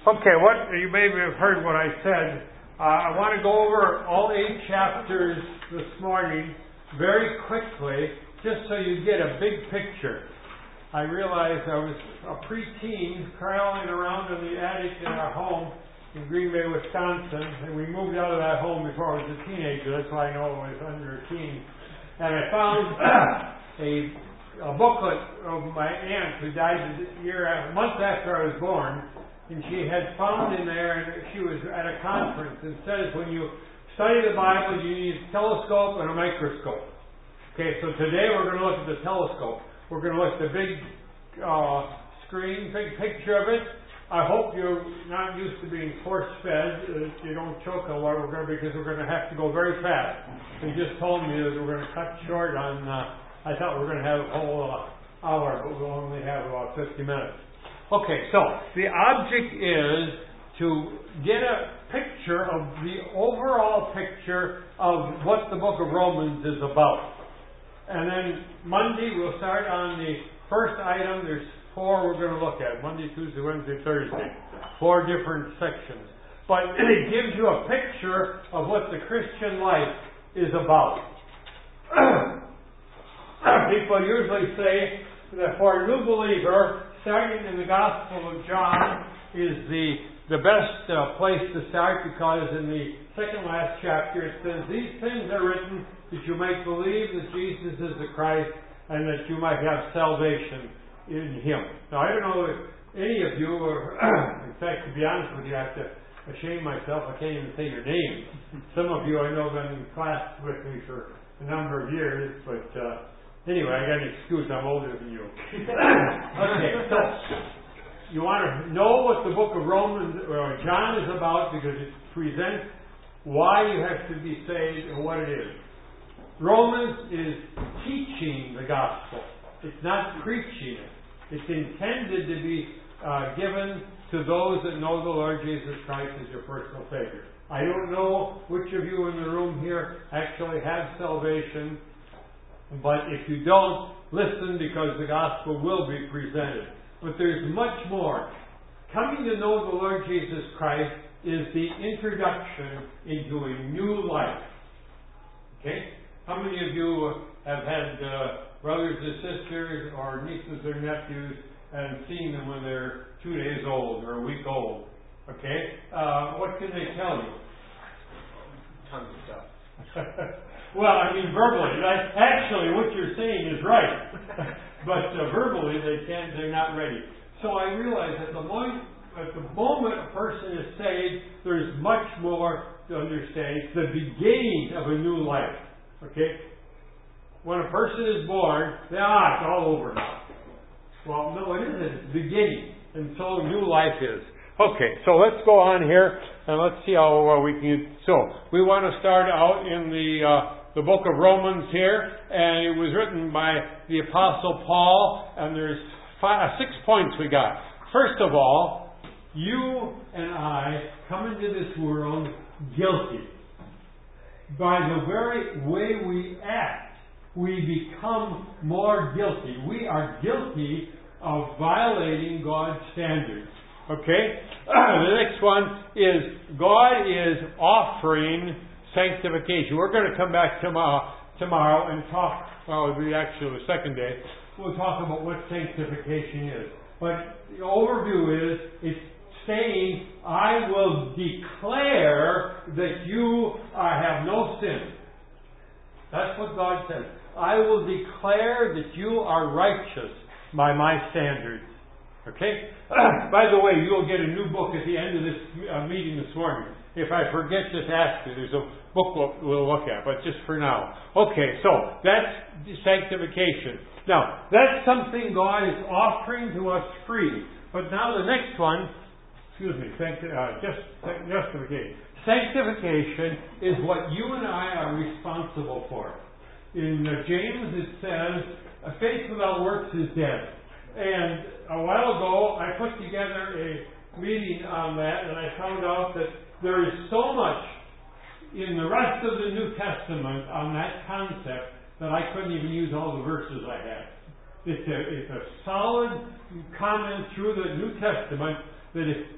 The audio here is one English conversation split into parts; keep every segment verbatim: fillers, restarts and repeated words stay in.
Okay, what you maybe have heard what I said. Uh, I want to go over all eight chapters this morning very quickly, just so you get a big picture. I realized I was a preteen crawling around in the attic in our home in Green Bay, Wisconsin, and we moved out of that home before I was a teenager. That's why I know I was under a teen. And I found a, a booklet of my aunt who died a year, a month after I was born. And she had found in there, and she was at a conference, and says when you study the Bible, you need a telescope and a microscope. Okay, so today we're going to look at the telescope. We're going to look at the big uh, screen, big picture of it. I hope you're not used to being force-fed. Uh, you don't choke on what we're going to, because we're going to have to go very fast. They just told me that we're going to cut short on, uh, I thought we were going to have a whole uh, hour, but we'll only have about fifty minutes. Okay, so the object is to get a picture of the overall picture of what the book of Romans is about. And then Monday we'll start on the first item. There's four we're going to look at. Monday, Tuesday, Wednesday, Thursday. Four different sections. But it gives you a picture of what the Christian life is about. People usually say that for a new believer, starting in the Gospel of John is the the best uh, place to start, because in the second last chapter it says, "These things are written that you might believe that Jesus is the Christ, and that you might have salvation in Him." Now, I don't know if any of you, or in fact, to be honest with you, I have to shame myself. I can't even say your name. Some of you I know have been in class with me for a number of years, but uh, anyway, I got an excuse. I'm older than you. Okay, so you want to know what the book of Romans or John is about, because it presents why you have to be saved and what it is. Romans is teaching the gospel. It's not preaching it. It's intended to be uh, given to those that know the Lord Jesus Christ as your personal Savior. I don't know which of you in the room here actually have salvation. But if you don't, listen, because the gospel will be presented. But there's much more. Coming to know the Lord Jesus Christ is the introduction into a new life. Okay? How many of you have had uh, brothers or sisters or nieces or nephews and seen them when they're two days old or a week old? Okay? Uh, what can they tell you? Tons of stuff. Well, I mean, verbally. That, actually, what you're saying is right. But uh, verbally, they can't, they're not ready. So I realize that the moment, at the moment a person is saved, there's much more to understand. It's the beginning of a new life. Okay? When a person is born, they, ah, it's all over now. Well, no, it isn't. It's the beginning. And so new life is. Okay, so let's go on here, and let's see how uh, we can... So, we want to start out in the... Uh, the book of Romans here, and it was written by the Apostle Paul, and there's five, six points we got. First of all, you and I come into this world guilty. By the very way we act, we become more guilty. We are guilty of violating God's standards. Okay? The next one is God is offering sanctification. We're going to come back tomorrow, tomorrow and talk, well, it'll be actually the second day, we'll talk about what sanctification is. But the overview is, it's saying, I will declare that you uh, have no sin. That's what God says. I will declare that you are righteous by my standards. Okay? By the way, you'll get a new book at the end of this uh, meeting this morning. If I forget, just ask me. There's a book we'll look at, but just for now. Okay, so that's sanctification. Now, that's something God is offering to us free. But now the next one, excuse me, sancti- uh, just, justification. Sanctification is what you and I are responsible for. In uh, James it says, faith without works is dead. And a while ago, I put together a meeting on that, and I found out that there is so much in the rest of the New Testament on that concept that I couldn't even use all the verses I had. It's a, it's a solid comment through the New Testament that if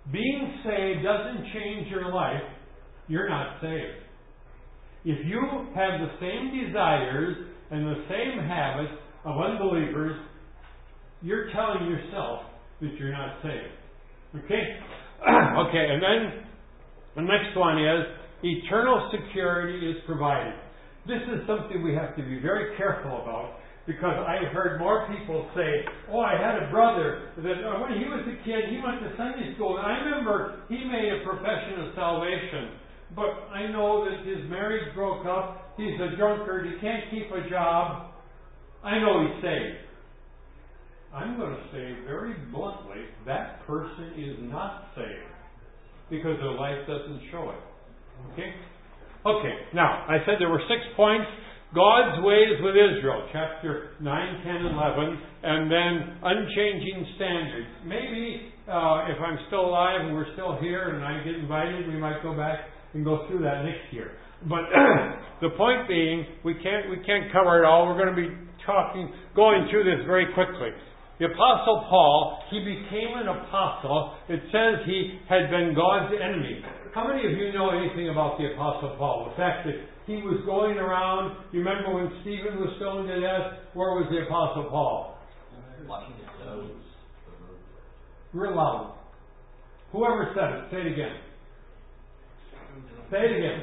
being saved doesn't change your life, you're not saved. If you have the same desires and the same habits of unbelievers, you're telling yourself that you're not saved. Okay? Okay, and then the next one is eternal security is provided. This is something we have to be very careful about, because I've heard more people say, oh, I had a brother that uh, when he was a kid, he went to Sunday school, and I remember he made a profession of salvation. But I know that his marriage broke up, he's a drunkard, he can't keep a job. I know he's saved. I'm going to say very bluntly, that person is not saved, because their life doesn't show it. Okay? Okay, now, I said there were six points. God's ways with Israel, chapter nine, ten, eleven, and then unchanging standards. Maybe uh, if I'm still alive and we're still here and I get invited, we might go back and go through that next year. But the point being, we can't we can't cover it all. We're going to be talking, going through this very quickly. The Apostle Paul, he became an apostle. It says he had been God's enemy. How many of you know anything about the Apostle Paul? The fact that he was going around, you remember when Stephen was stoned to death? Where was the Apostle Paul? Watching his toes. Real loud. Whoever said it, say it again. Say it again.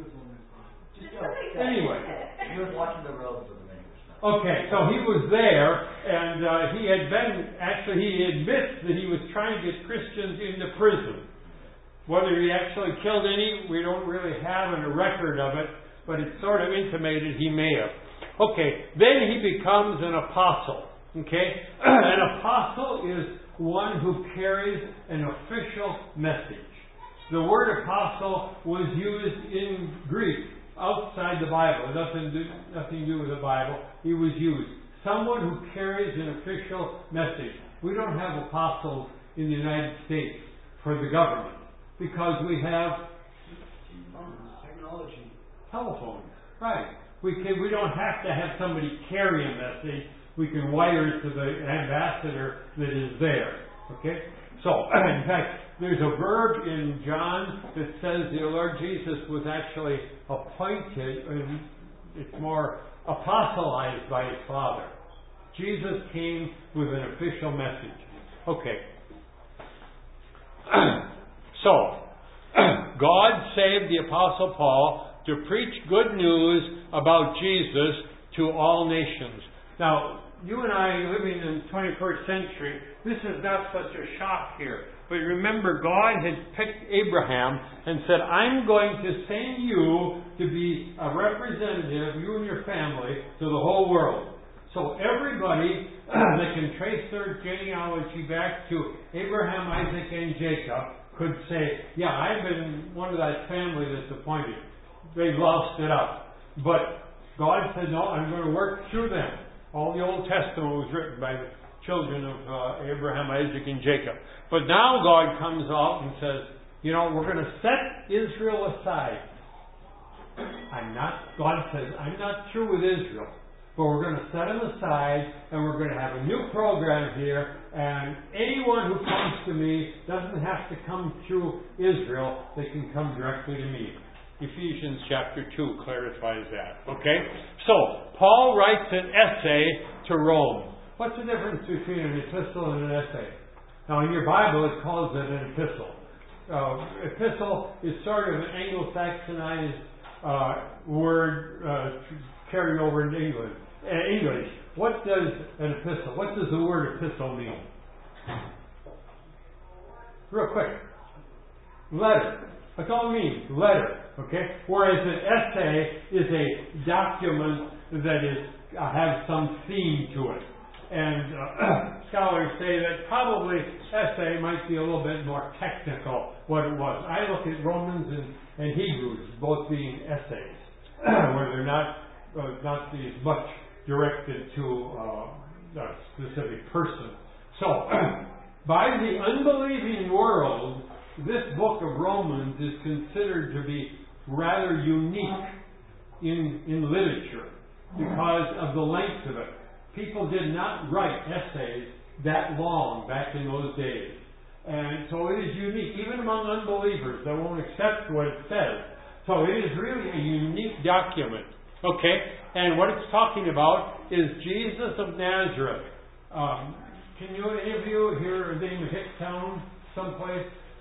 Anyway. He was watching the roads of the neighbors. Okay, so he was there, and uh, he had been, actually he admits that he was trying to get Christians into prison. Whether he actually killed any, we don't really have a record of it, but it's sort of intimated he may have. Okay, then he becomes an apostle. Okay? An apostle is one who carries an official message. The word apostle was used in Greek, outside the Bible. It doesn't do, nothing to do with the Bible. It was used. Someone who carries an official message. We don't have apostles in the United States for the government, because we have Technology. telephones. Right. We can. We don't have to have somebody carry a message. We can wire it to the ambassador that is there. Okay? So, in fact, there's a verb in John that says the Lord Jesus was actually appointed, and it's more apostolized by his Father. Jesus came with an official message. Okay. So, God saved the Apostle Paul to preach good news about Jesus to all nations. Now, you and I living in the twenty-first century, this is not such a shock here. But remember, God had picked Abraham and said, I'm going to send you to be a representative, you and your family, to the whole world. So everybody that can trace their genealogy back to Abraham, Isaac, and Jacob could say, yeah, I've been one of that family that's appointed. They lost it up. But God said, no, I'm going to work through them. All the Old Testament was written by the children of uh, Abraham, Isaac, and Jacob. But now God comes out and says, you know, we're going to set Israel aside. I'm not, God says, I'm not through with Israel. But we're going to set them aside, and we're going to have a new program here, and anyone who comes to me doesn't have to come through Israel. They can come directly to me. Ephesians chapter two clarifies that. Okay? So, Paul writes an essay to Rome. What's the difference between an epistle and an essay? Now, in your Bible, it calls it an epistle. Uh, epistle is sort of an Anglo-Saxonized uh, word uh, carried over into England. Uh, English. What does an epistle, what does the word epistle mean? Real quick. Letter. That's all it means. Letter. Okay? Whereas an essay is a document that is uh, has some theme to it. And uh, scholars say that probably essay might be a little bit more technical what it was. I look at Romans and, and Hebrews both being essays, where they're not uh, not as much directed to uh, a specific person. So, by the unbelieving world, this book of Romans is considered to be rather unique in, in literature because of the length of it. People did not write essays that long back in those days. And so it is unique, even among unbelievers that won't accept what it says. So it is really a unique document. Okay? And what it's talking about is Jesus of Nazareth. Um, can you, any of you hear the name of Hicktown someplace?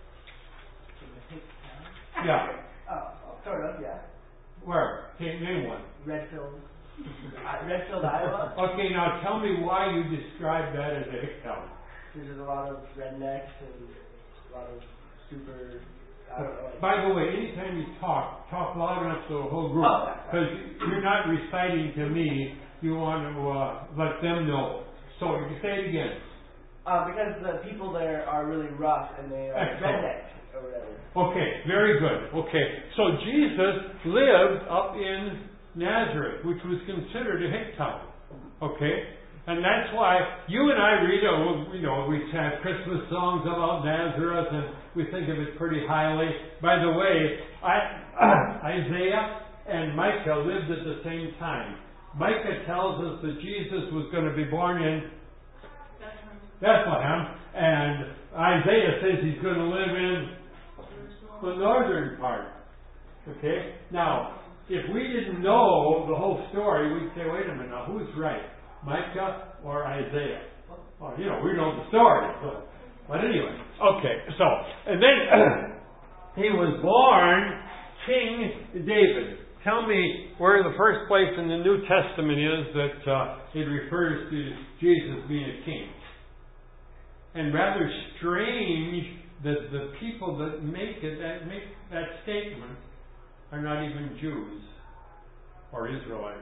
Yeah. Oh, sort of, yeah. Where? Okay, name one. Redfield. Uh, Redfield, Iowa. Okay, now tell me why you describe that as a Hicktown. There's a lot of rednecks and a lot of super. I don't know. By the way, anytime you talk, talk loud enough to the whole group. Oh, Because you're not reciting to me, you want to uh, let them know. So, you say it again. Uh, because the people there are really rough and they are Excellent. rednecks or whatever. Okay, very good. Okay, so Jesus lived up in Nazareth, which was considered a Hicktown. Okay? And that's why you and I read, oh, you know, we have Christmas songs about Nazareth and we think of it pretty highly. By the way, I, Isaiah and Micah lived at the same time. Micah tells us that Jesus was going to be born in Bethlehem, and Isaiah says he's going to live in the northern part. Okay? Now, if we didn't know the whole story, we'd say, wait a minute, now who's right? Micah or Isaiah? Well, you know, we know the story. So, but anyway, okay, so, and then he was born King David. Tell me where the first place in the New Testament is that uh, it refers to Jesus being a king. And rather strange that the people that make it, that make that statement are not even Jews or Israelites.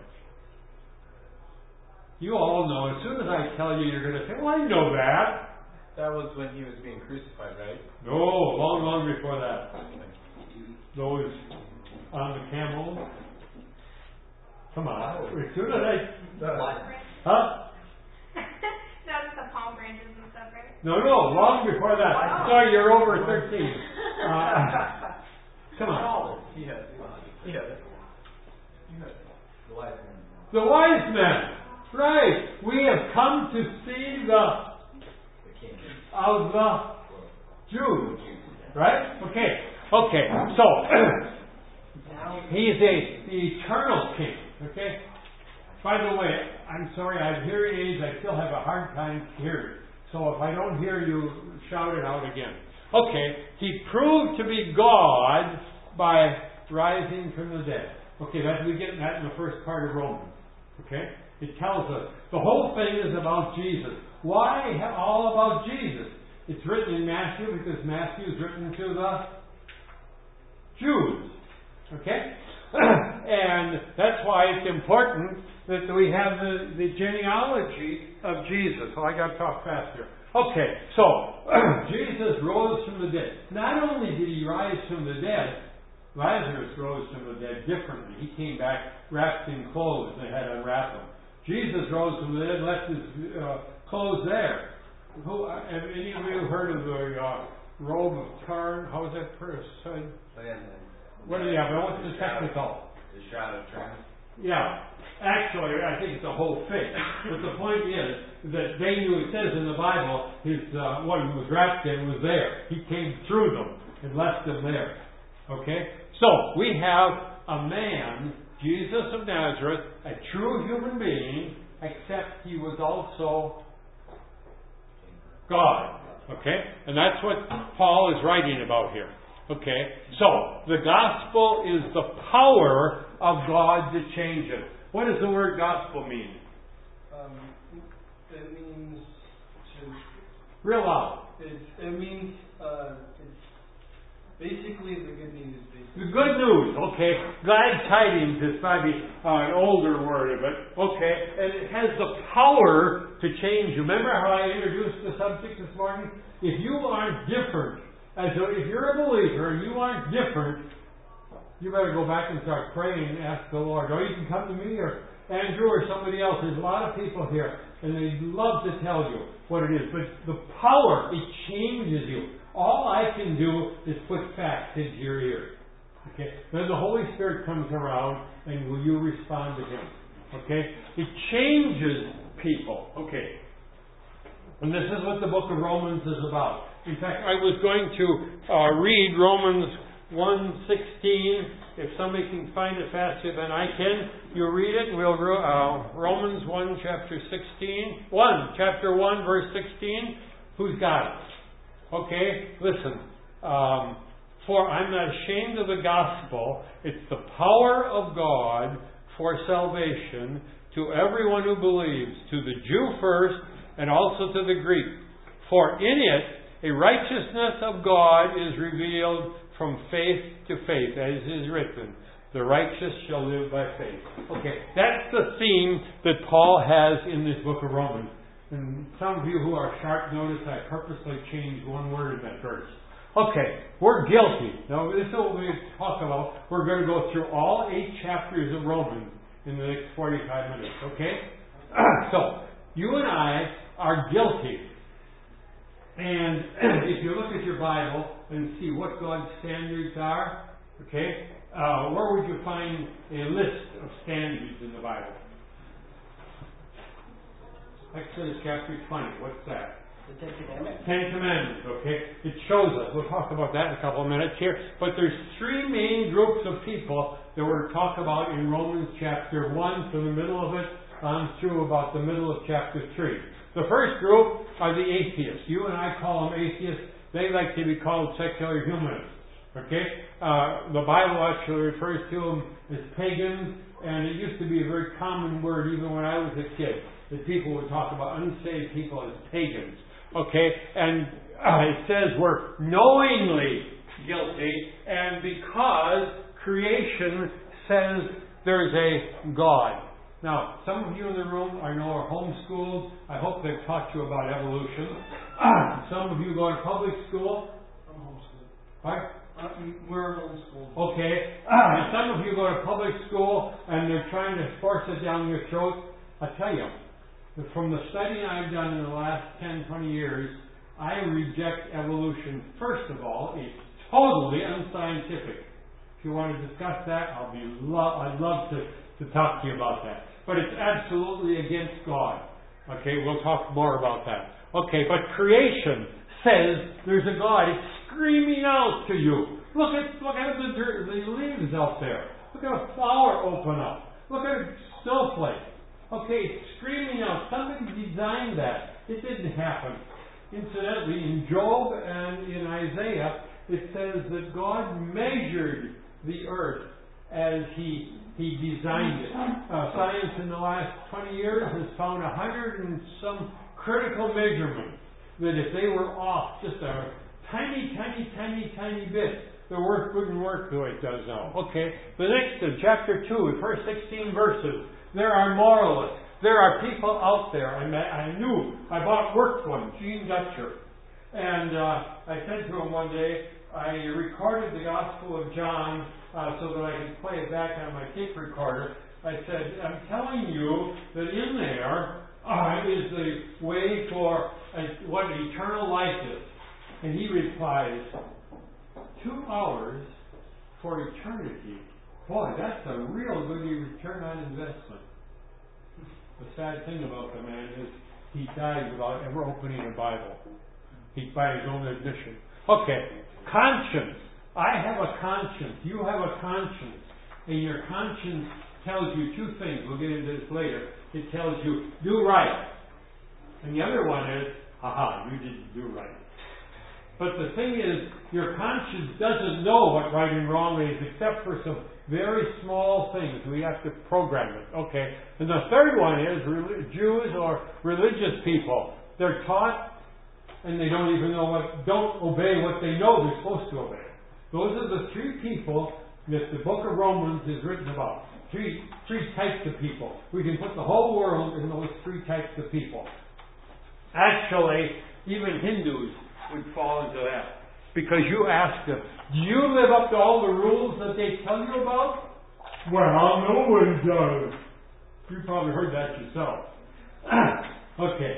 You all know, as soon as I tell you, you're going to say, well, I know that. That was when he was being crucified, right? No, long, long before that. Those on the camel. Come on. As soon as I... Uh, huh? No, it's the palm branches and stuff, right? No, no, long before that. Oh. Sorry, you're over thirteen. Uh, come on. He has. He has. The wise men. The wise men. Right. We have come to see the The king. of the Jews. Right? Okay. Okay. So he is a the eternal king. Okay. By the way, I'm sorry, I have hearing aids. I still have a hard time hearing. So if I don't hear you, shout it out again. Okay. He proved to be God by rising from the dead. Okay, that we get that in the first part of Romans. Okay? It tells us the whole thing is about Jesus. Why all about Jesus? It's written in Matthew because Matthew is written to the Jews. Okay? And that's why it's important that we have the, the genealogy of Jesus. Oh, I got to talk faster. Okay, so Jesus rose from the dead. Not only did he rise from the dead, Lazarus rose from the dead differently. He came back wrapped in clothes. They had to unwrap him. Jesus rose from the dead, left his uh, clothes there. Who, uh, have any of you heard of the uh, robe of Turin? How is that first said? What do you have? What's the technical? The shroud of Turin. Yeah. Actually, I think it's a whole thing. But the point is that they knew, it says in the Bible, his uh, what he was wrapped in was there. He came through them and left them there. Okay? So, we have a man, Jesus of Nazareth, a true human being, except he was also God. Okay? And that's what Paul is writing about here. Okay? So, the gospel is the power of God to change it. What does the word gospel mean? Um, it means to. Real loud. It, it means uh, it's basically the good news. Basically. The good news. Okay. Glad tidings is probably uh, an older word of it. Okay. And it has the power to change you. Remember how I introduced the subject this morning? If you aren't different, as a, if you're a believer and you aren't different, you better go back and start praying and ask the Lord. Or you can come to me or Andrew or somebody else. There's a lot of people here, and they'd love to tell you what it is. But the power, it changes you. All I can do is put facts into your ear. Okay? Then the Holy Spirit comes around, and will you respond to Him? Okay? It changes people. Okay. And this is what the book of Romans is about. In fact, I was going to uh, read Romans one sixteen. If somebody can find it faster than I can, you read it. We'll uh, Romans one, chapter sixteen. one, chapter one, verse sixteen. Who's got it? Okay, listen. Um, For I'm not ashamed of the gospel. It's the power of God for salvation to everyone who believes, to the Jew first, and also to the Greek. For in it a righteousness of God is revealed from faith to faith, as is written, the righteous shall live by faith. Okay, that's the theme that Paul has in this book of Romans. And some of you who are sharp notice I purposely changed one word in that verse. Okay, we're guilty. Now, this is what we talk about. We're going to go through all eight chapters of Romans in the next forty-five minutes, okay? So, you and I are guilty. And if you look at your Bible and see what God's standards are, okay, uh, where would you find a list of standards in the Bible? Exodus chapter twenty, what's that? The Ten Commandments. Ten Commandments, okay? It shows us. We'll talk about that in a couple of minutes here. But there's three main groups of people that we're talk about in Romans chapter one to the middle of it on through about the middle of chapter three. The first group are the atheists. You and I call them atheists. They like to be called secular humanists. Okay? Uh, the Bible actually refers to them as pagans, and it used to be a very common word even when I was a kid, that people would talk about unsaved people as pagans. Okay? And uh, it says we're knowingly guilty, and because creation says there's a God. Now, some of you in the room I know are homeschooled. I hope they've taught you about evolution. Uh, some of you go to public school. I'm homeschooled. Right? Uh, we're homeschooled. Okay. Uh, some of you go to public school and they're trying to force it down your throat. I tell you, from the studying I've done in the last ten, twenty years, I reject evolution. First of all, it's totally unscientific. If you want to discuss that, I'll be lo- I'd love to, to talk to you about that. But it's absolutely against God. Okay, we'll talk more about that. Okay, but creation says there's a God. It's screaming out to you. Look at look at the, dirt, the leaves out there. Look at a flower open up. Look at a snowflake. Okay, it's screaming out. Somebody designed that. It didn't happen. Incidentally, in Job and in Isaiah, it says that God measured the earth as He He designed it. Uh, science in the last twenty years has found a hundred and some critical measurements that if they were off just a tiny, tiny, tiny, tiny bit, the work wouldn't work the way it does now. Okay, the next in chapter two, the first sixteen verses, there are moralists. There are people out there. I, met, I knew. I bought worked one, Gene Dutcher. And uh, I said to him one day, I recorded the Gospel of John uh, so that I could play it back on my tape recorder. I said, I'm telling you that in there uh, is the way for uh, what eternal life is. And he replies, two hours for eternity. Boy, that's a real good return on investment. The sad thing about the man is he died without ever opening a Bible. He, by his own admission. Okay, conscience. I have a conscience. You have a conscience. And your conscience tells you two things. We'll get into this later. It tells you, do right. And the other one is, haha, you didn't do right. But the thing is, your conscience doesn't know what right and wrong is except for some very small things. We have to program it. Okay. And the third one is re- Jews or religious people. They're taught and they don't even know what, don't obey what they know they're supposed to obey. Those are the three people that the book of Romans is written about. Three, three types of people. We can put the whole world in those three types of people. Actually, even Hindus would fall into that. Because you ask them, do you live up to all the rules that they tell you about? Well, no one does. You probably heard that yourself. Okay.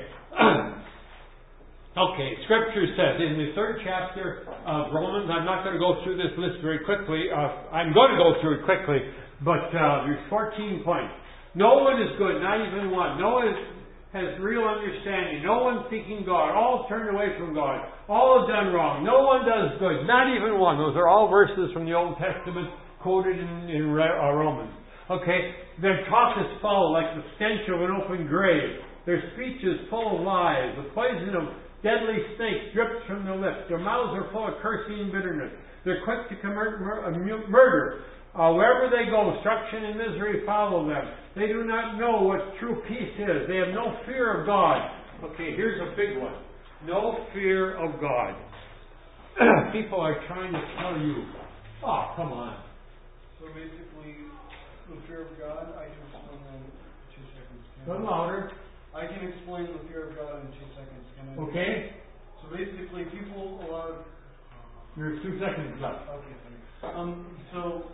Okay, Scripture says in the third chapter of Romans, I'm not going to go through this list very quickly. Uh, I'm going to go through it quickly, but uh, there's fourteen points. No one is good, not even one. No one is, has real understanding. No one seeking God. All turned away from God. All have done wrong. No one does good. Not even one. Those are all verses from the Old Testament quoted in, in uh, Romans. Okay? Their talk is foul like the stench of an open grave. Their speech is full of lies. The poison of deadly snakes drips from their lips. Their mouths are full of cursing and bitterness. They're quick to commit mur- murder. Uh, wherever they go, destruction and misery follow them. They do not know what true peace is. They have no fear of God. Okay, here's a big one. No fear of God. People are trying to tell you, oh, come on. So basically, the fear of God, I can explain that in two seconds. Can Go I? louder. I can explain the fear of God in two seconds. Can I? Okay? So basically, people, a lot of... There's two seconds left. Okay, thanks. Um, so,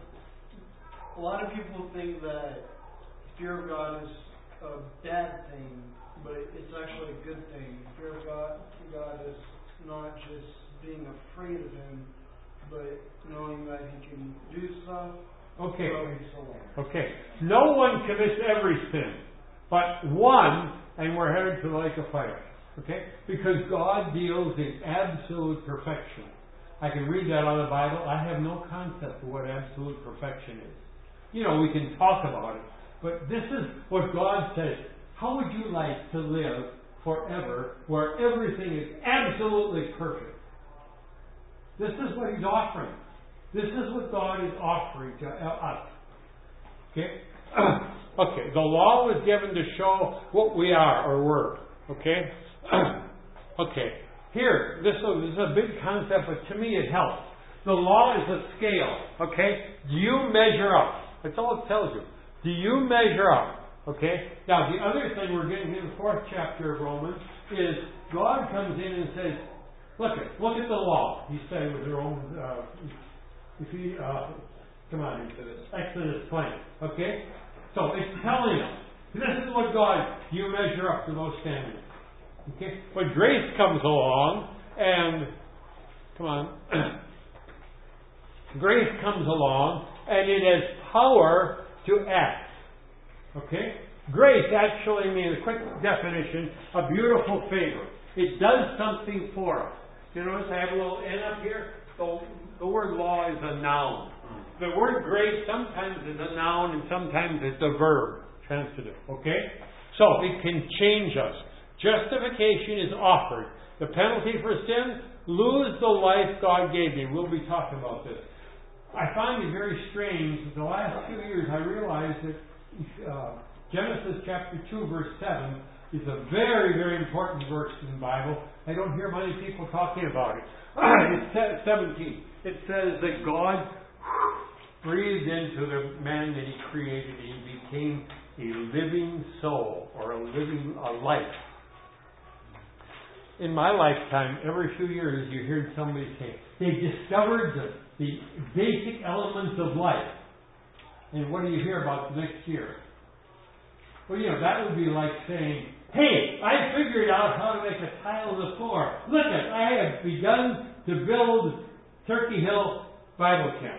a lot of people think that fear of God is a bad thing, but it's actually a good thing. Fear of God, God is not just being afraid of Him, but knowing that He can do stuff. Okay. So Okay. No one commits every sin, but one, and we're headed to the lake of fire. Okay? Because God deals in absolute perfection. I can read that on the Bible. I have no concept of what absolute perfection is. You know, we can talk about it. But this is what God says. How would you like to live forever where everything is absolutely perfect? This is what He's offering. This is what God is offering to us. Okay? Okay. The law was given to show what we are or were. Okay? Okay. Here, this is a big concept, but to me it helps. The law is a scale. Okay? Do you measure up? That's all it tells you. Do you measure up? Okay? Now, the other thing we're getting in the fourth chapter of Romans is God comes in and says, look at, look at the law. He said with Romans, uh, if he, uh, come on, Exodus, Exodus twenty. Okay? So, it's telling us, this is what God, you measure up to those standards. Okay? But grace comes along, and, come on, grace comes along, and it has power to act. Okay? Grace actually means, a quick definition, a beautiful favor. It does something for us. You notice I have a little N up here? So the word law is a noun. The word grace sometimes is a noun and sometimes it's a verb, transitive. Okay? So it can change us. Justification is offered. The penalty for sin, lose the life God gave you. We'll be talking about this. I find it very strange that the last few years I realized that uh, Genesis chapter two verse seven is a very, very important verse in the Bible. I don't hear many people talking about it. It's seventeen. It says that God breathed into the man that He created. He became a living soul or a living a life. In my lifetime, every few years you hear somebody say, they discovered the, the basic elements of life. And what do you hear about next year? Well, you know, that would be like saying, hey, I figured out how to make a tile on the floor. Look, at, I have begun to build Turkey Hill Bible Camp.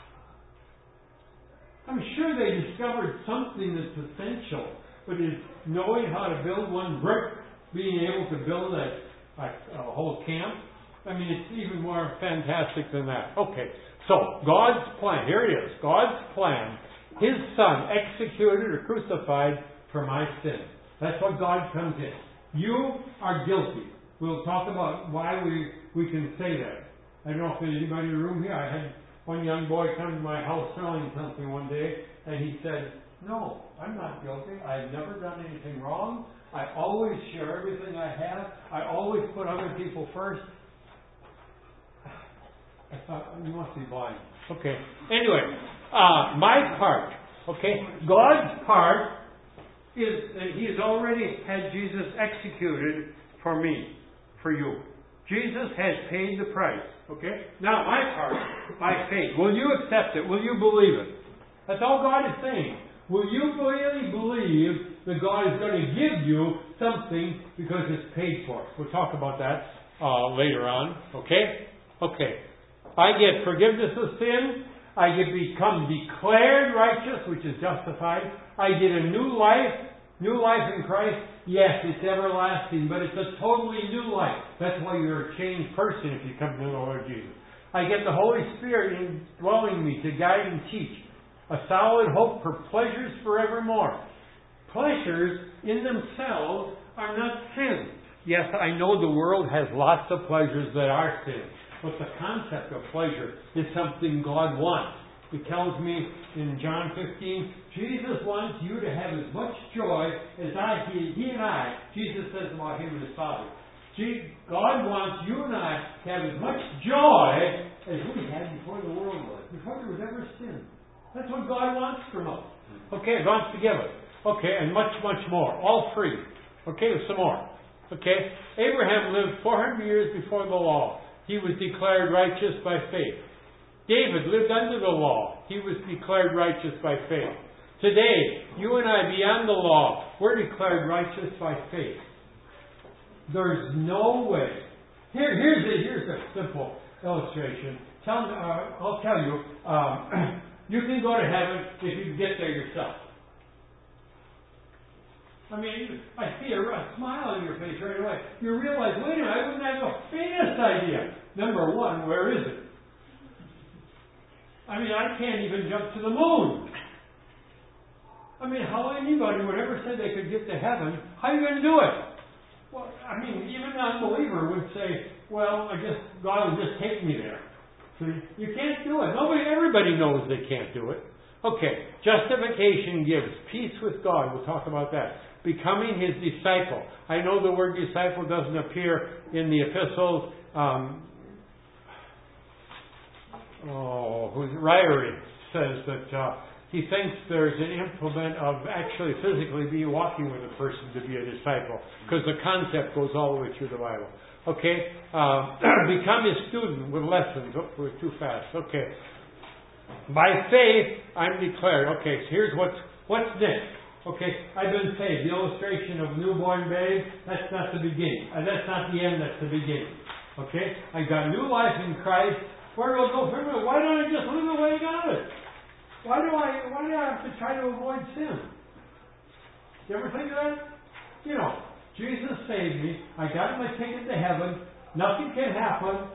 I'm sure they discovered something that's essential, but is knowing how to build one brick, being able to build a, a, a whole camp. I mean, it's even more fantastic than that. Okay, so God's plan, here it is, God's plan, His Son executed or crucified for my sin. That's what God comes in. You are guilty. We'll talk about why we, we can say that. I don't know if there's anybody in the room here. I had one young boy come to my house selling something one day, and he said, no, I'm not guilty. I've never done anything wrong. I always share everything I have. I always put other people first. I thought, you must be blind. Okay. Anyway, uh, my part. Okay. God's part is that He has already had Jesus executed for me, for you. Jesus has paid the price. Okay? Now, my part, by faith. Will you accept it? Will you believe it? That's all God is saying. Will you really believe that God is going to give you something because it's paid for? We'll talk about that uh, later on. Okay? Okay. I get forgiveness of sin. I get become declared righteous, which is justified. I get a new life, New life in Christ, yes, it's everlasting, but it's a totally new life. That's why you're a changed person if you come to the Lord Jesus. I get the Holy Spirit indwelling me to guide and teach. A solid hope for pleasures forevermore. Pleasures in themselves are not sin. Yes, I know the world has lots of pleasures that are sin. But the concept of pleasure is something God wants. He tells me in John fifteen, Jesus wants you to have as much joy as I, he, he and I, Jesus says about him and his Father. God wants you and I to have as much joy as we had before the world was, before there was ever sin. That's what God wants from us. Okay, He wants to give us. Okay, and much, much more. All free. Okay, some more. Okay, Abraham lived four hundred years before the law. He was declared righteous by faith. David lived under the law. He was declared righteous by faith. Today, you and I, beyond the law, we're declared righteous by faith. There's no way. Here, here's a here's a simple illustration. Tell, uh, I'll tell you. Um, you can go to heaven if you can get there yourself. I mean, I see a, a smile on your face right away. You realize, wait a minute, I wouldn't have the faintest idea. Number one, where is it? I mean, I can't even jump to the moon. I mean, how anybody would ever say they could get to heaven, how are you going to do it? Well, I mean, even an unbeliever would say, well, I guess God will just take me there. See? You can't do it. Nobody, everybody knows they can't do it. Okay, justification gives peace with God. We'll talk about that. Becoming His disciple. I know the word disciple doesn't appear in the epistles. Um, oh, who's Ryrie says that uh, he thinks there's an implement of actually physically be walking with a person to be a disciple, because the concept goes all the way through the Bible. Okay, uh, become His student with lessons. Oh, we're too fast. Okay. By faith, I'm declared. Okay, so here's what's what's next. Okay, I've been saved. The illustration of newborn babe, that's not the beginning. Uh, that's not the end, that's the beginning. Okay, I got new life in Christ. Where do I go from here? Why don't I just live the way I got it? Why do I why do I have to try to avoid sin? You ever think of that? You know, Jesus saved me. I got my ticket to heaven. Nothing can happen.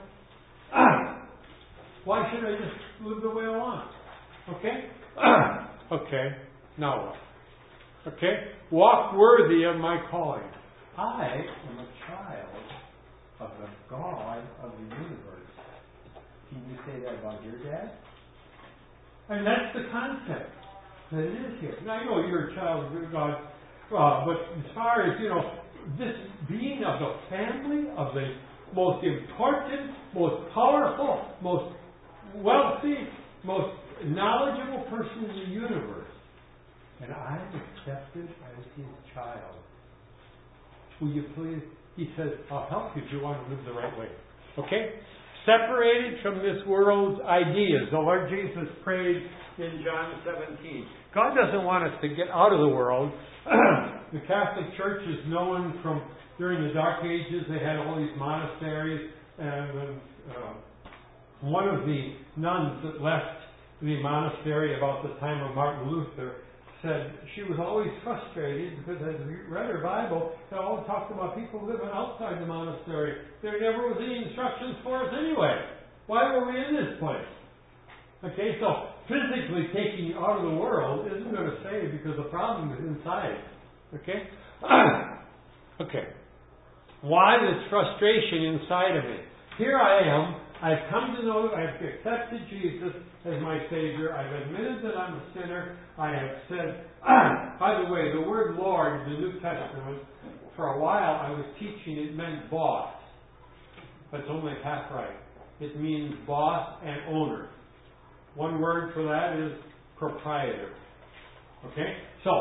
Why should I just live the way I want? Okay? Okay. Now what? Okay? Walk worthy of my calling. I am a child of the God of the universe. Can you say that about your dad? And that's the concept that it is here. Now, I know you're a child of God, uh, but as far as, you know, this being of the family of the most important, most powerful, most wealthy, most knowledgeable person in the universe, and I'm accepted as His child. Will you please? He says, I'll help you if you want to live the right way. Okay? Separated from this world's ideas. The Lord Jesus prayed in John seventeen. God doesn't want us to get out of the world. The Catholic Church is known from during the Dark Ages. They had all these monasteries, and uh, one of the nuns that left the monastery about the time of Martin Luther said she was always frustrated because as we read her Bible, it all talked about people living outside the monastery. There never was any instructions for us anyway. Why were we in this place? Okay, so physically taking you out of the world isn't going to save because the problem is inside. Okay? Okay. Why this frustration inside of me? Here I am. I've come to know, I've accepted Jesus as my Savior. I've admitted that I'm a sinner. I have said, by the way, the word Lord in the New Testament, for a while I was teaching it meant boss. That's only half right. It means boss and owner. One word for that is proprietor. Okay? So,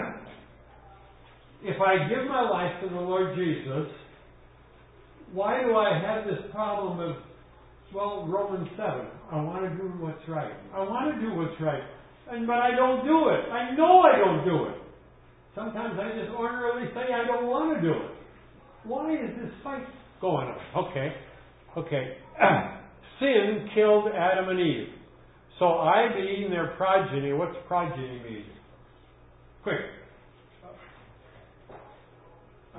if I give my life to the Lord Jesus, why do I have this problem of, well, Romans seven, I want to do what's right. I want to do what's right. And, but I don't do it. I know I don't do it. Sometimes I just orderly say I don't want to do it. Why is this fight going on? Okay. Okay. Sin killed Adam and Eve. So I being their progeny, what's progeny mean? Quick.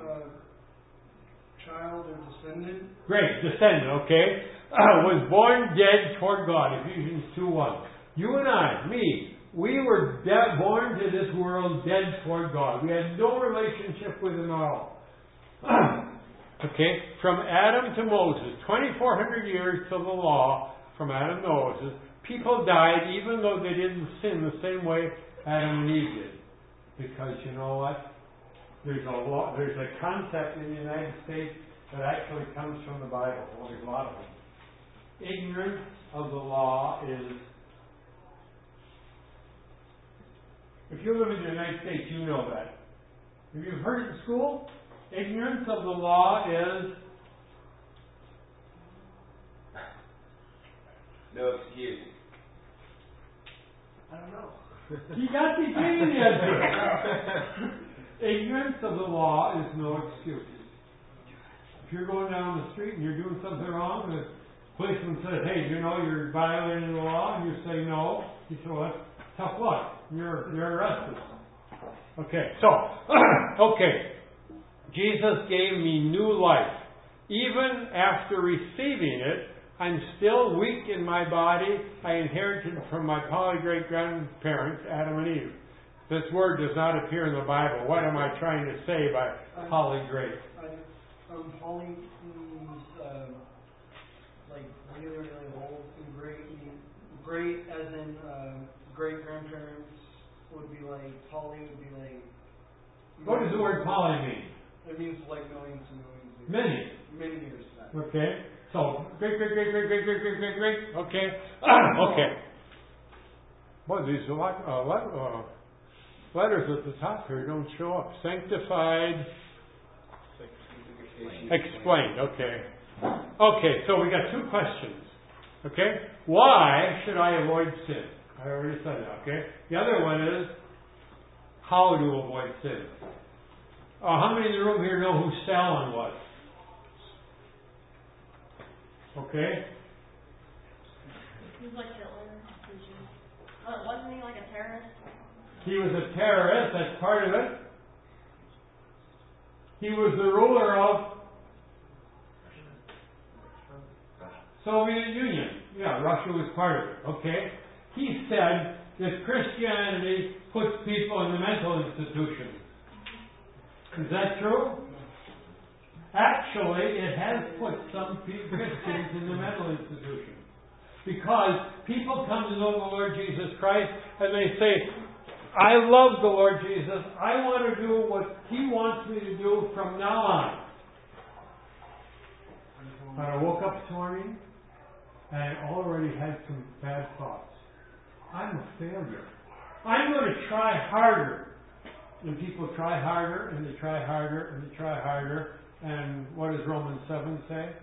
uh, child or descendant. Great, descendant, okay. Uh, was born dead toward God, Ephesians two one. You and I, me, we were de- born to this world dead toward God. We had no relationship with Him at all. Okay, from Adam to Moses, twenty-four hundred years to the law, from Adam to Moses, people died even though they didn't sin the same way Adam and Eve did. Because you know what? There's a law, there's a concept in the United States that actually comes from the Bible. Well, there's a lot of them. Ignorance of the law is... If you live in the United States, you know that. Have you heard it in school? Ignorance of the law is... No excuse. I don't know. He got the easy answer. Ignorance of the law is no excuse. If you're going down the street and you're doing something wrong, the policeman says, hey, you know you're violating the law, and you say no. He says, well, that's tough luck. You're, you're arrested. Okay, so, okay. Jesus gave me new life. Even after receiving it, I'm still weak in my body. I inherited from my poly-great-grandparents, Adam and Eve. This word does not appear in the Bible. What am I trying to say by poly-great? Um, poly means uh, like really, really old, and great. Great as in um, great-grandparents would be like, poly would be like... What does the word poly mean? It means like millions and millions of years. Many. Many years back. Okay. So, great, great, great, great, great, great, great, great, great. Okay. Okay. Boy, these are like, uh, le- uh, letters at the top here don't show up. Sanctified. Explained. Okay. Okay, so we got two questions. Okay. Why should I avoid sin? I already said that. Okay. The other one is how to avoid sin. Uh, how many in the room here know who Stalin was? Okay. He was like Hitler. Uh, wasn't he like a terrorist? He was a terrorist, that's part of it. He was the ruler of Soviet Union. Yeah, Russia was part of it. Okay. He said that Christianity puts people in the mental institutions. Is that true? Actually, it has put some Christians in the mental institution. Because people come to know the Lord Jesus Christ and they say, I love the Lord Jesus. I want to do what He wants me to do from now on. And I woke up this morning and I already had some bad thoughts. I'm a failure. I'm going to try harder. And people try harder and they try harder and they try harder. And what does Romans seven say?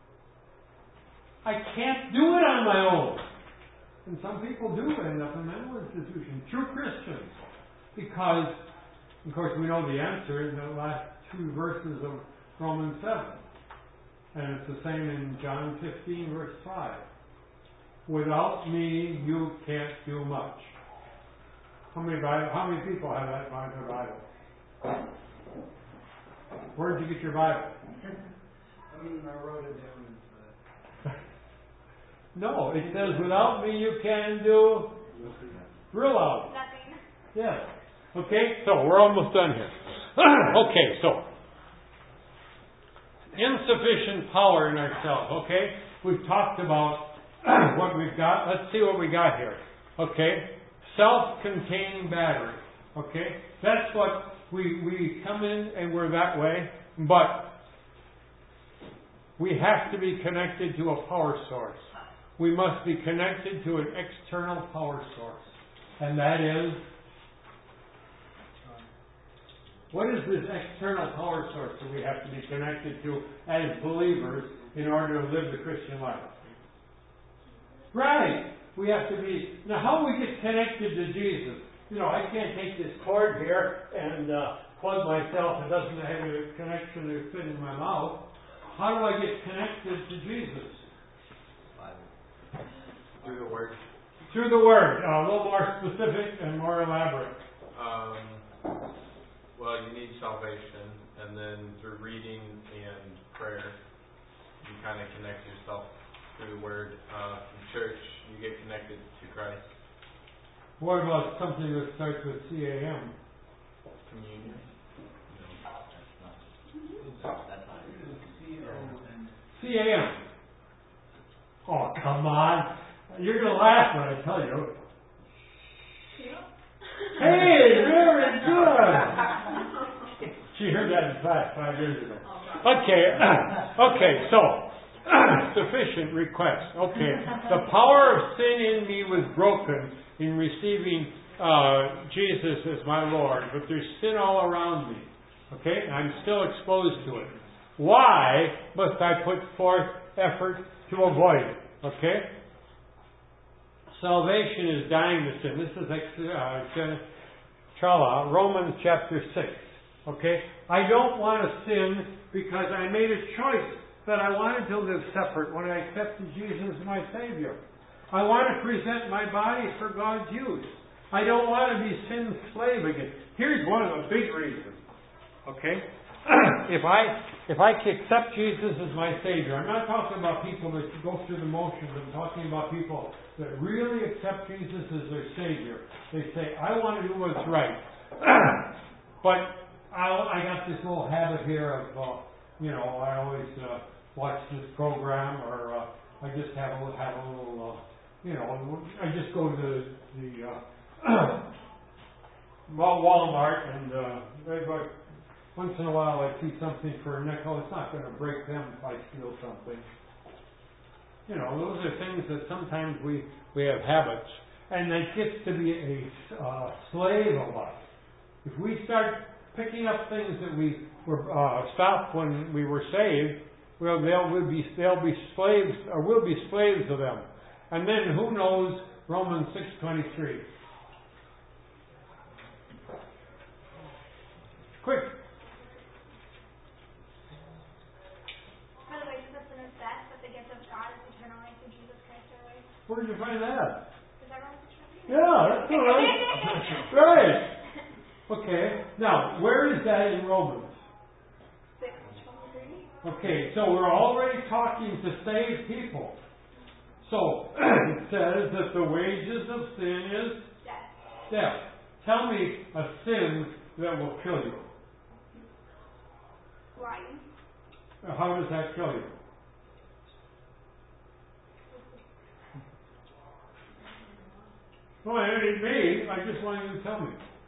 I can't do it on my own. And some people do end up in mental institutions, true Christians. Because, of course, we know the answer in the last two verses of Romans seven. And it's the same in John fifteen, verse five. Without me, you can't do much. How many Bible, how many people have that in their Bible? Where did you get your Bible? I mean, I wrote it down. No, it says, without me you can do real loud. Nothing. Yes. Okay, so we're almost done here. Okay, so insufficient power in ourselves. Okay, we've talked about what we've got. Let's see what we got here. Okay, self-contained battery. Okay, that's what we we come in and we're that way, but we have to be connected to a power source. We must be connected to an external power source. And that is, what is this external power source that we have to be connected to as believers in order to live the Christian life? Right. We have to be, now how do we get connected to Jesus? You know, I can't take this cord here and uh, plug myself. It doesn't have a connection to fit in my mouth. How do I get connected to Jesus? Through the Word. Through the Word. Uh, a little more specific and more elaborate. Um, well, you need salvation, and then through reading and prayer, you kind of connect yourself through the Word. Uh, in church, you get connected to Christ. What about something that starts with C A M? Communion. C A M. Oh, come on. You're going to laugh when I tell you. Hey, very good. She heard that in class five years ago. Okay, okay, so, sufficient request. Okay, the power of sin in me was broken in receiving uh, Jesus as my Lord, but there's sin all around me. Okay, I'm still exposed to it. Why must I put forth effort to avoid it? Okay? Salvation is dying to sin. This is uh, Romans chapter six. Okay? I don't want to sin because I made a choice that I wanted to live separate when I accepted Jesus as my Savior. I want to present my body for God's use. I don't want to be sin's slave again. Here's one of the big reasons. Okay? if I if I accept Jesus as my Savior, I'm not talking about people that go through the motions. I'm talking about people that really accept Jesus as their Savior. They say, I want to do what's right. But I'll, I got this little habit here of, uh, you know, I always uh, watch this program, or uh, I just have a, have a little, uh, you know, I just go to the, the uh, Walmart and uh, they go, once in a while I see something for a nickel. It's not going to break them if I steal something. You know, those are things that sometimes we, we have habits. And that gets to be a uh, slave of us. If we start picking up things that we were uh, stopped when we were saved, well, they'll will be they'll be slaves, or we'll be slaves of them. And then who knows Romans six twenty-three? Quick. For the wages of sin is death, but the gift of God is eternal life through Jesus Christ our Lord. Where did you find that? Is that Romans six twenty-three? Yeah, that's all right. Right. Okay. Now, where is that in Romans? six twenty-three. Okay, so we're already talking to saved people. So, it says that the wages of sin is Death. death. Tell me a sin that will kill you. Lying. How does that kill you? Well, it ain't me. I just want you to tell me.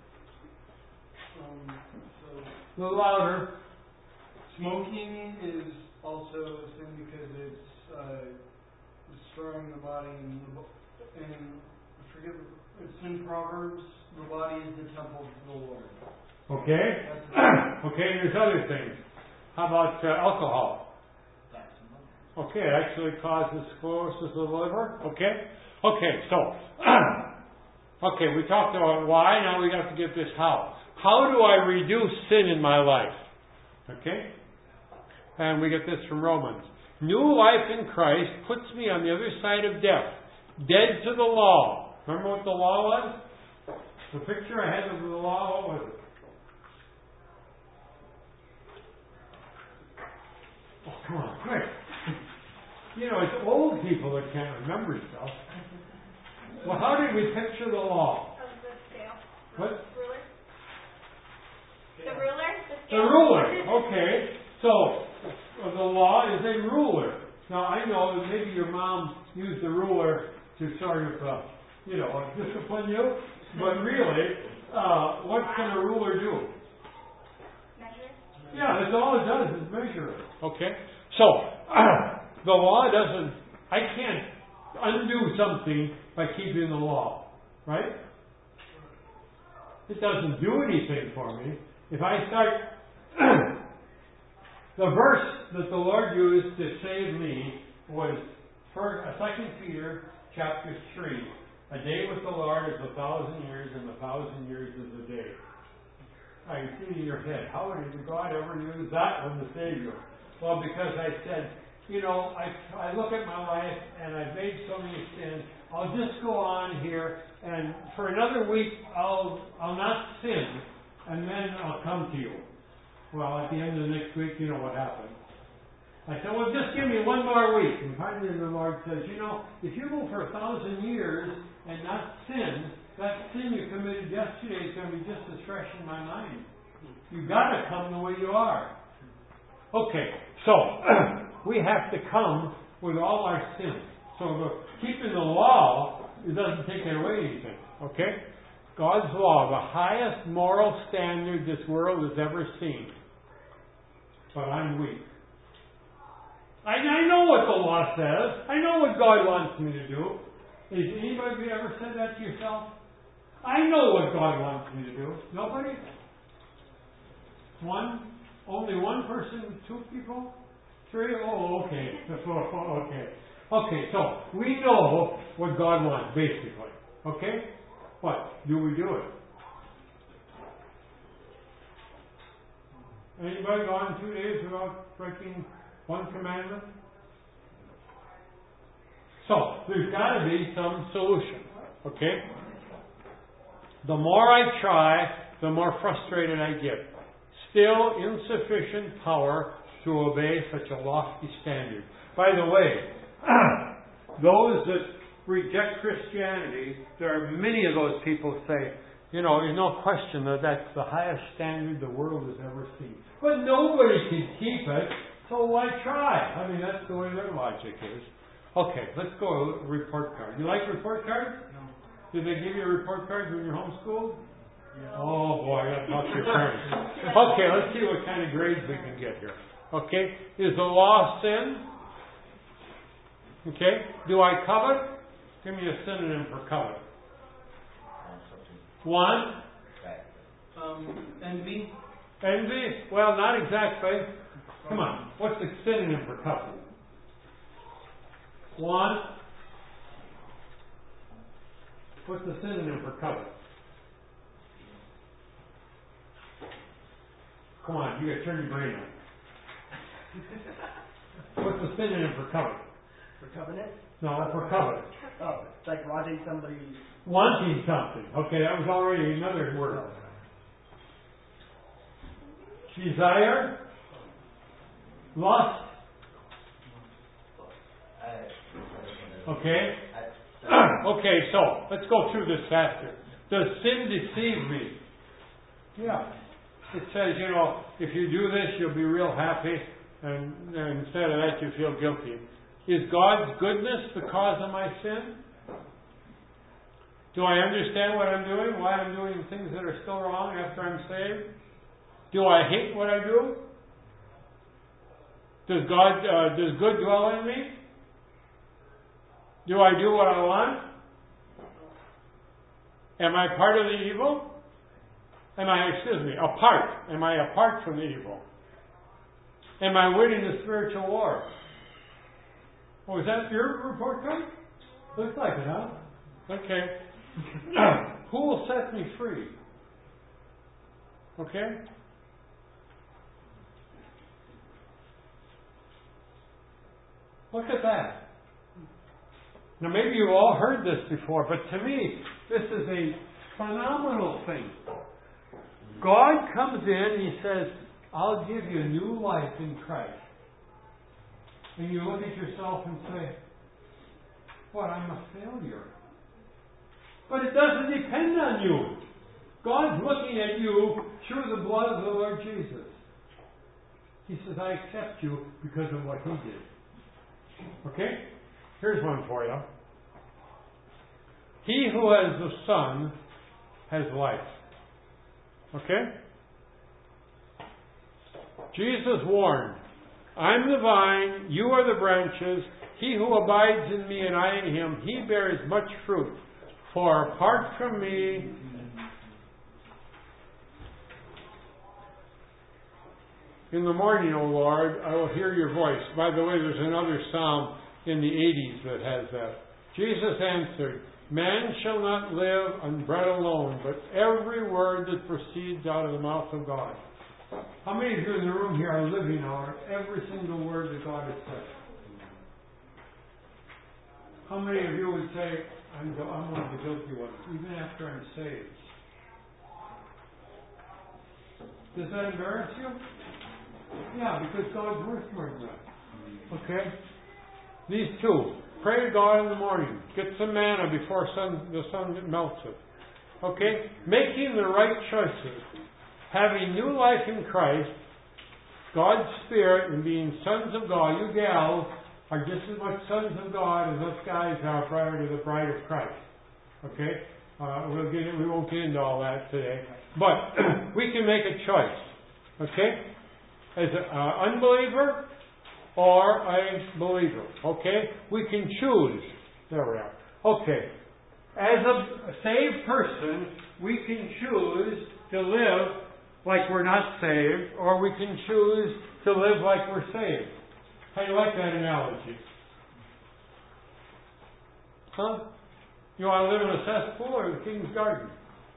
Um, so A little louder. smoking is also a sin because it's uh, destroying the body, and, and I forget, it's in Proverbs, the body is the temple of the Lord. Okay. Okay, and there's other things. How about uh, alcohol? Okay, it actually causes sclerosis of the liver. Okay. Okay, so, okay, we talked about why, now we got to get this how. How do I reduce sin in my life? Okay? And we get this from Romans. New life in Christ puts me on the other side of death. Dead to the law. Remember what the law was? The picture I had of the law, what was it? Oh, come on, quick. You know, it's old people that can't remember stuff. Well, how did we picture the law? Of the scale. What? Ruler. The ruler? The The scale. ruler. Okay. So, uh, the law is a ruler. Now, I know that maybe your mom used the ruler to sort of, uh, you know, discipline you. But really, uh, what can a ruler do? Measure. Yeah, that's all it does is measure it. Okay? So, the law doesn't, I can't undo something by keeping the law. Right? It doesn't do anything for me. If I start, the verse that the Lord used to save me was Second Peter chapter three. A day with the Lord is a thousand years, and a thousand years is a day. I see in your head, how did God ever use that one to save you? Well, because I said, you know, I, I look at my life and I've made so many sins. I'll just go on here, and for another week I'll I'll not sin, and then I'll come to you. Well, at the end of the next week, you know what happened. I said, well, just give me one more week. And finally the Lord says, you know, if you go for a thousand years and not sin, that sin you committed yesterday is going to be just as fresh in my mind. You've got to come the way you are. Okay, so we have to come with all our sins. So the, keeping the law, it doesn't take away anything. Okay? God's law, the highest moral standard this world has ever seen. But I'm weak. I, I know what the law says. I know what God wants me to do. Has anybody ever said that to yourself? I know what God wants me to do. Nobody? One? Only one person? Two people? Three? Oh, okay. Okay. Okay, so we know what God wants, basically. Okay? But do we do it? Anybody gone two days without breaking one commandment? So, there's got to be some solution. Okay? The more I try, the more frustrated I get. Still insufficient power to obey such a lofty standard. By the way, those that reject Christianity, there are many of those people who say, you know, there's no question that that's the highest standard the world has ever seen. But nobody can keep it, so why try? I mean, that's the way their logic is. Okay, let's go to report card. You like report cards? No. Did they give you a report card when you're homeschooled? Yeah. Oh boy, I got to talk to your parents. Okay, let's see what kind of grades we can get here. Okay, is the law sin? Okay, do I covet? Give me a synonym for covet. One? Um, envy. Envy? Well, not exactly. Come on, what's the synonym for covet? One? What's the synonym for covet? Come on, you gotta turn your brain on. What's the synonym for covet? For covenant? No, for covet. Oh, it's like wanting somebody. Wanting something. Okay, that was already another word. Desire. Lust. Okay. Okay, so let's go through this faster. Does sin deceive me? Yeah. It says, you know, if you do this, you'll be real happy, and, and instead of that, you feel guilty. Is God's goodness the cause of my sin? Do I understand what I'm doing? Why I'm doing things that are still wrong after I'm saved? Do I hate what I do? Does God, uh, does good dwell in me? Do I do what I want? Am I part of the evil? Am I, excuse me, apart? Am I apart from the evil? Am I winning the spiritual war? Oh, is that your report card? Looks like it, huh? Okay. Who will set me free? Okay? Look at that. Now maybe you've all heard this before, but to me, this is a phenomenal thing. God comes in and He says, I'll give you a new life in Christ. And you look at yourself and say, what, I'm a failure. But it doesn't depend on you. God's looking at you through the blood of the Lord Jesus. He says, I accept you because of what He did. Okay? Here's one for you. He who has the Son has life. Okay? Jesus warned, I'm the vine, you are the branches. He who abides in me and I in him, he bears much fruit. For apart from me, in the morning, O Lord, I will hear your voice. By the way, there's another psalm in the eighties that has that. Jesus answered, man shall not live on bread alone, but every word that proceeds out of the mouth of God. How many of you in the room here are living on every single word that God has said? How many of you would say, I'm, I'm one of the guilty ones, even after I'm saved? Does that embarrass you? Yeah, because God's worth more than that. Okay? These two. Pray to God in the morning. Get some manna before sun, the sun melts it. Okay? Making the right choices. Having new life in Christ, God's Spirit, and being sons of God. You gals are just as much sons of God as us guys are prior to the bride of Christ. Okay? Uh, we'll get in, we won't get into all that today. But we can make a choice. Okay? As an uh, unbeliever or a believer. Okay? We can choose. There we are. Okay. As a saved person, we can choose to live like we're not saved, or we can choose to live like we're saved. How do you like that analogy? Huh? You want to live in a cesspool or the king's garden?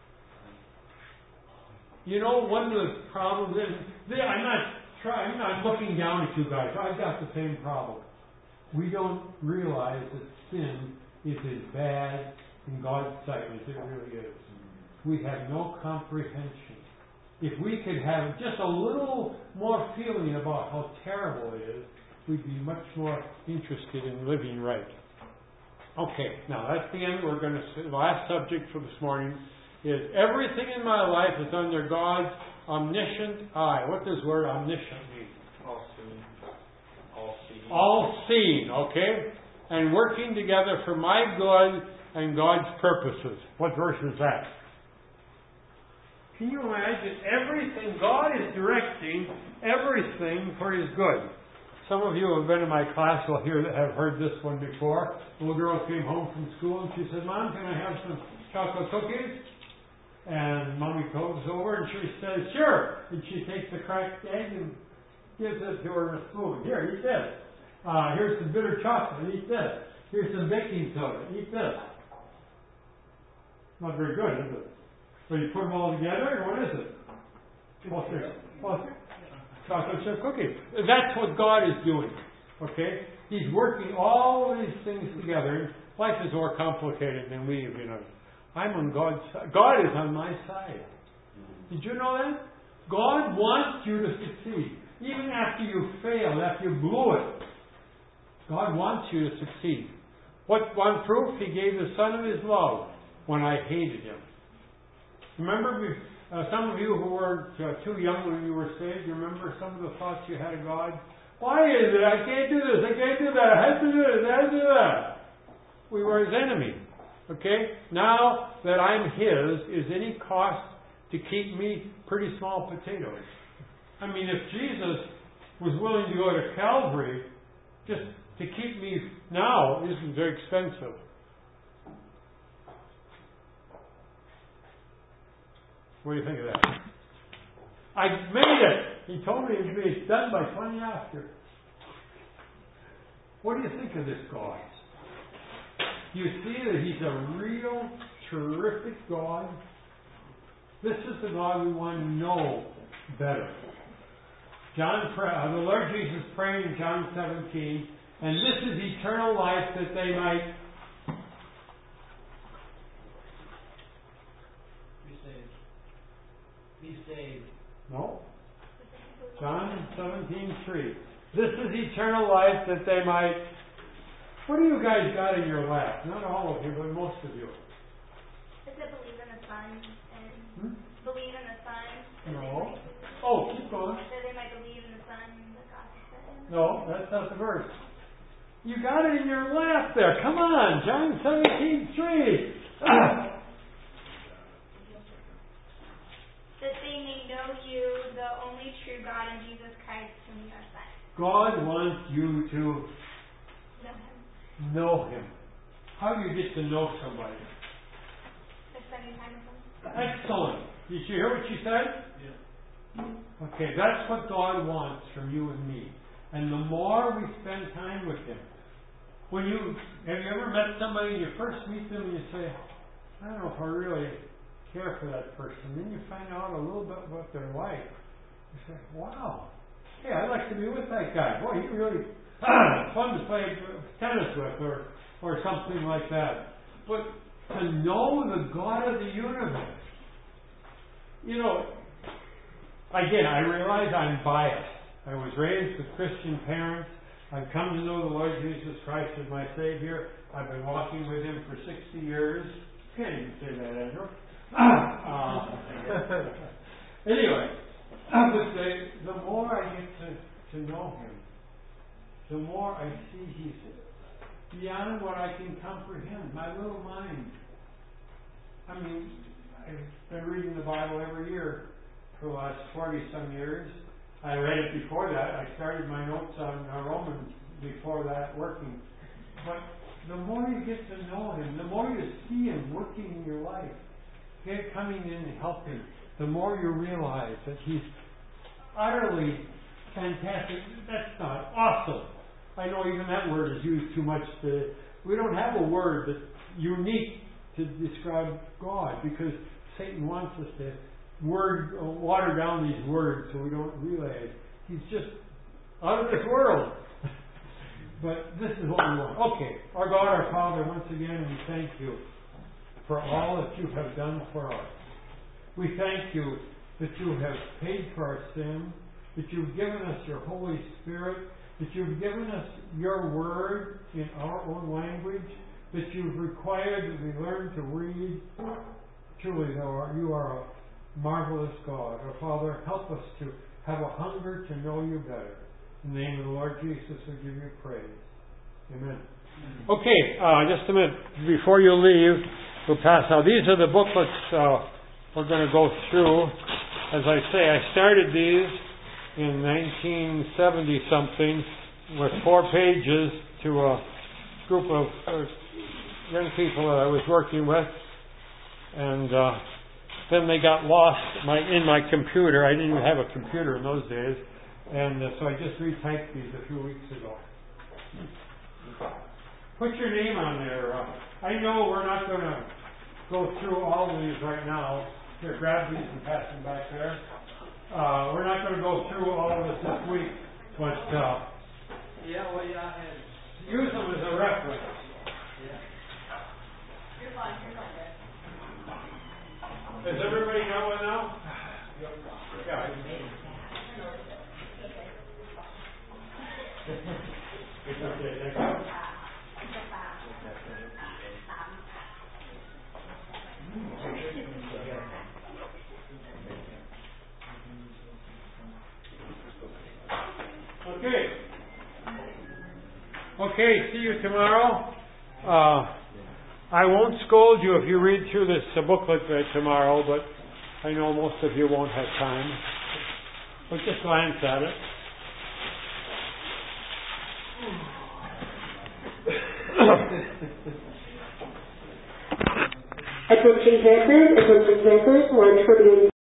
You know, one of the problems is, I'm not trying, I'm not looking down at you guys. I've got the same problem. We don't realize that sin is as bad in God's sight as it really is. We have no comprehension. If we could have just a little more feeling about how terrible it is, we'd be much more interested in living right. Okay, now that's the end. We're going to say, the last subject for this morning is everything in my life is under God's omniscient eye. What does the word omniscient mean? All seeing. All seeing. All seeing, okay? And working together for my good and God's purposes. What verse is that? Can you imagine everything? God is directing everything for His good. Some of you who have been in my class will hear have heard this one before. A little girl came home from school and she said, "Mom, can I have some chocolate cookies?" And Mommy goes over and she says, "Sure." And she takes the cracked egg and gives it to her in a spoon. "Here, eat this. Uh, here's some bitter chocolate. Eat this. Here's some baking soda. Eat this." Not very good, is it? So you put them all together, and what is it? Well, well, chocolate chip cookies. That's what God is doing. Okay? He's working all of these things together. Life is more complicated than we, you know. I'm on God's side. God is on my side. Did you know that? God wants you to succeed. Even after you failed, after you blew it, God wants you to succeed. What one proof? He gave the Son of His love when I hated Him. Remember, uh, some of you who were uh, too young when you were saved, you remember some of the thoughts you had of God? Why is it I can't do this, I can't do that, I have to do this, I have to do that? We were His enemy. Okay? Now that I'm His, is any cost to keep me pretty small potatoes? I mean, if Jesus was willing to go to Calvary just to keep me now, isn't very expensive. What do you think of that? I made it! He told me it'd be done by twenty after. What do you think of this God? Do you see that He's a real, terrific God? This is the God we want to know better. John, uh, the Lord Jesus prayed in John seventeen, and this is eternal life, that they might Be saved. No. John seventeen three. This is eternal life, that they might. What do you guys got in your lap? Not all of you, but most of you. Is it believe in the Son and Hmm? believe in the Son? that No. they might- Oh, keep going. That they might believe in the Son and the gospel sent him? No, that's not the verse. You got it in your lap there. Come on, John seventeen three. That they may know you, the only true God, and Jesus Christ, whom you have sent. God wants you to Know Him. know Him. How do you get to know somebody? By spending time with Him. Excellent. Did you hear what she said? Yeah. Okay, that's what God wants from you and me. And the more we spend time with Him, when you have you ever met somebody and you first meet them and you say, I don't know if I really care for that person. Then you find out a little bit what they're like. You say, wow, hey, I'd like to be with that guy. Boy, he really fun to play tennis with, or or something like that. But to know the God of the universe, you know, again, I realize I'm biased. I was raised with Christian parents. I've come to know the Lord Jesus Christ as my Savior. I've been walking with Him for sixty years. Can't even say that, Andrew. Uh, anyway, but the, the more I get to, to know Him, the more I see He's beyond what I can comprehend. My little mind. I mean, I've been reading the Bible every year for the last forty some years. I read it before that. I started my notes on uh, Romans before that working. But the more you get to know Him, the more you see Him working in your life, Him coming in and helping, the more you realize that He's utterly fantastic. That's not awesome. I know even that word is used too much. To, we don't have a word that's unique to describe God, because Satan wants us to word uh, water down these words so we don't realize He's just out of this world. But this is what we want. Okay, our God, our Father, once again, we thank You for all that You have done for us. We thank You that You have paid for our sin, that You've given us Your Holy Spirit, that You've given us Your Word in our own language, that You've required that we learn to read. Truly, though, You are a marvelous God. Our Father, help us to have a hunger to know You better. In the name of the Lord Jesus, we give You praise. Amen. Okay, uh, just a minute. Before you leave, we'll pass out. These are the booklets uh, we're going to go through. As I say, I started these in nineteen seventy something with four pages to a group of uh, young people that I was working with. And uh, then they got lost my, in my computer. I didn't even have a computer in those days. And uh, so I just retyped these a few weeks ago. Put your name on there. Uh, I know we're not going to go through all of these right now. Here, grab these and pass them back there. Uh, we're not going to go through all of this this week, but uh, Yeah, well, yeah, and use them as a reference. You're fine, you're fine, Dad. Does everybody know it now? Yeah. Okay, thank you. Okay. Okay, see you tomorrow. Uh, I won't scold you if you read through this uh, booklet uh, tomorrow, but I know most of you won't have time. But just glance at it. Attention campers, attention campers, lunch for being